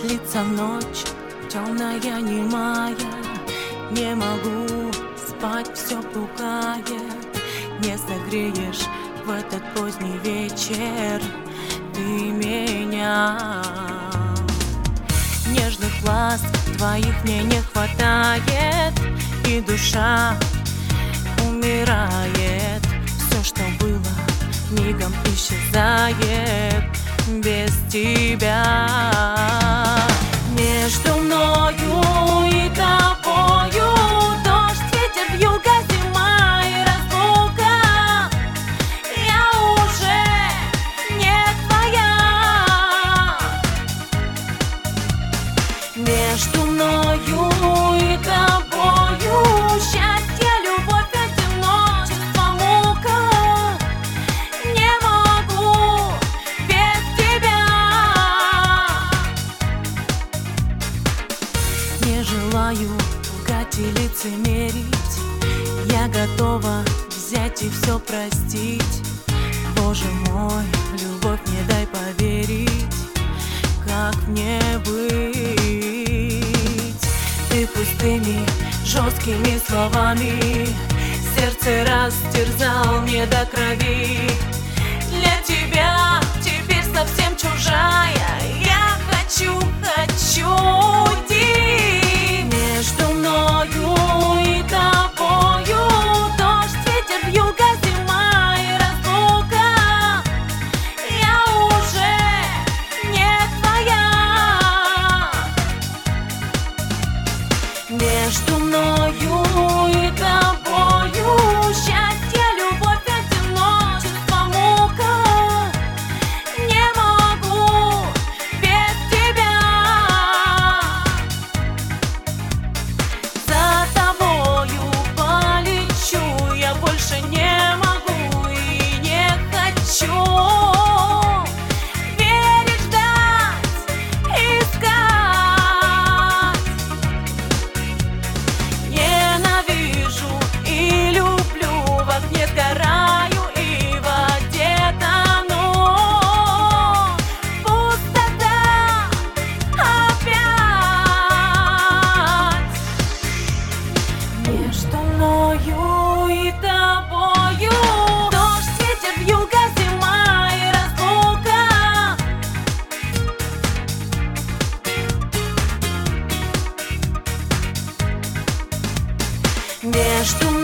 длится ночь, темная, немая. Не могу спать, все пугает. Не согреешь в этот поздний вечер ты меня. Нежных ласк твоих мне не хватает, и душа умирает. Все, что было, мигом исчезает без тебя. Между мною и тобою дождь, ветер, вьюга, зима и разлука. Я уже не твоя. Между мною и тобою счастье, любовь, одиночество, мука. Не могу без тебя. Не желаю лгать и лицемерить. Я готова взять и все простить. Боже мой, любовь, не дай поверить, как мне быть. Ты пустыми, жесткими словами сердце растерзал мне до крови. Для тебя теперь совсем чужая. Я хочу уйти. Между мною и тобою дождь, ветер, вьюга, зима и разлука. Я уже не твоя. Между мною и тобою счастье, любовь, одиночество, мука. Не могу без тебя. За тобою полечу, я больше не могу и не хочу верить, ждать, искать. Ненавижу и люблю, в огне сгораю и в воде тону. Пустота опять. Между мною и тобою дождь, ветер, вьюга, зима и разлука. Между